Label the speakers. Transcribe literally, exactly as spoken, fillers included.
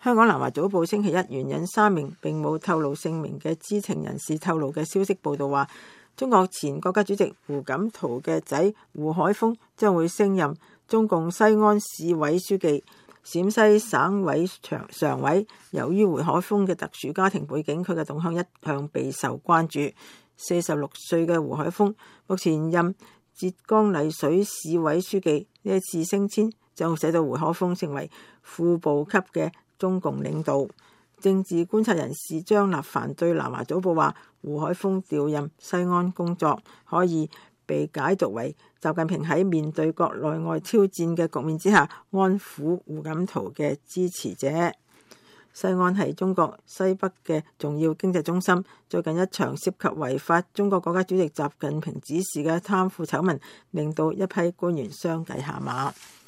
Speaker 1: 香港南華早報星期一援引三名並冇透露姓名嘅知情人士透露嘅消息報道話，中國前國家主席胡錦濤嘅仔胡海峰將會升任中共西安市委書記、陝西省委常常委。由於胡海峰嘅特殊家庭背景，佢嘅動向一向備受關注。四十六歲嘅胡海峰目前任浙江麗水市委書記，呢一次升遷將會使到胡海峰成為副部級嘅中共領導。政治觀察人士張立凡對南華早報話，胡海峰調任西安工作可以被解讀為習近平喺面對國內外挑戰嘅局面之下安撫胡錦濤嘅支持者。西安係中國西北嘅重要經濟中心，最近一場涉及違法中國國家主席習近平指示嘅貪腐醜聞令到一批官員相繼下馬。